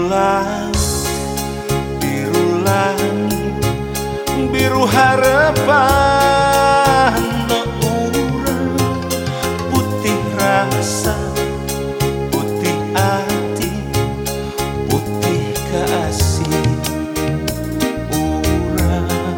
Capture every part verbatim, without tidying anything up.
laut, biru langit, biru harapan urang, putih rasa, putih hati, putih kasih urang.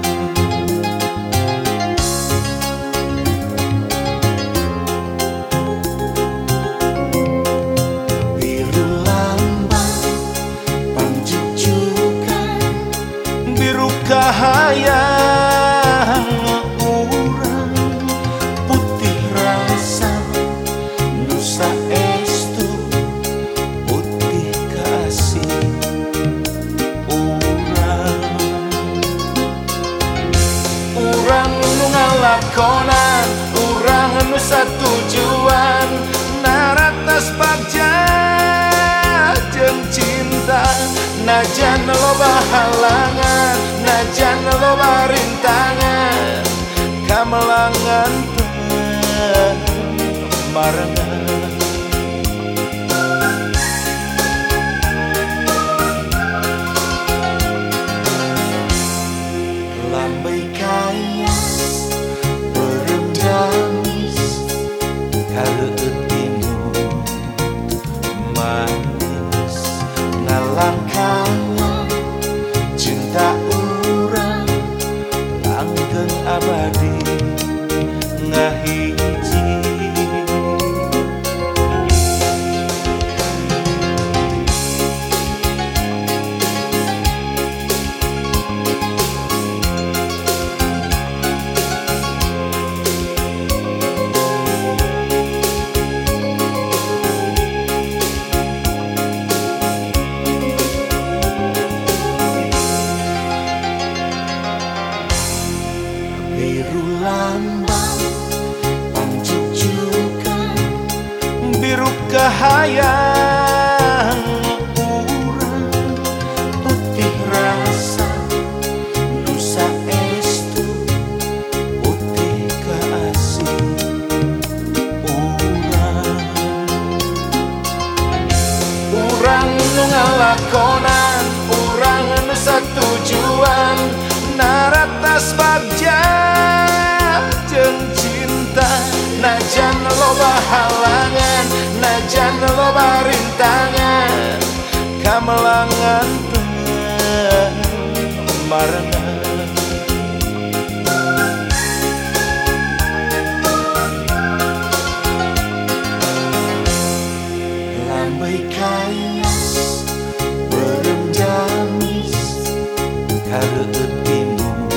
Biru lambang panjujukan, biru kahayang urang, putih rasa nusa estu, putih kasih urang. Urang nu ngalakonan, urang nu satujuan, naratas bagja jeung cinta. Najan loba halangan, najan loba rintangan, kamelangan marengan. Lambai kayas beureum damis, hareueut imut manis, ngalangkangan cinta urang langgeng abadi ngahiji. Biru lambang panjujukan, biru kahayang urang, putih rasa nusa estu, putih kasih urang. Urang nu ngalakonan, urang nu satujuan, naratas bagja jeung cinta. Najan loba halangan, najan loba rintangan, kamelangan marengan. Lambai kayas beureum damis, hareueut imut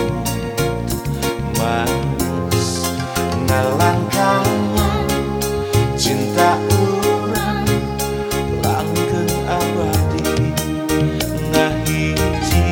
manis, ngalangkangan cinta urang langgeng abadi ngahiji.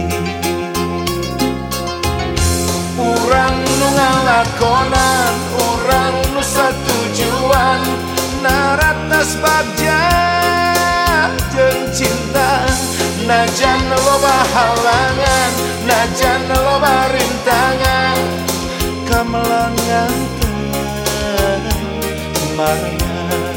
Urang nu ngalakonan, urang nu satujuan, naratas bagja jeung cinta. Najan loba halangan, najan loba rintangan, kamelangan marengan.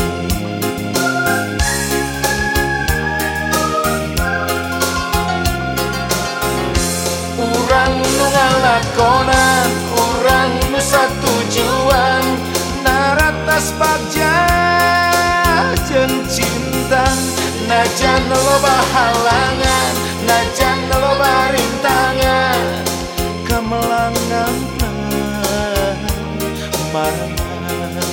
Urang nu ngalakonan, urang nu satujuan, naratas bagja jeung cinta. Najan loba halangan, najan loba rintangan, kamelangan marengan.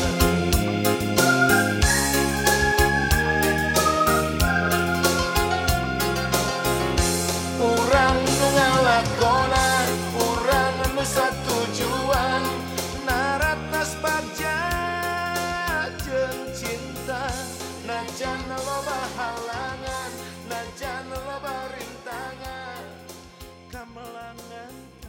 Urang nu ngalakonan, urang nu satujuan, naratas bagja jeung cinta. Najan loba halangan, najan loba rintangan, kamelangan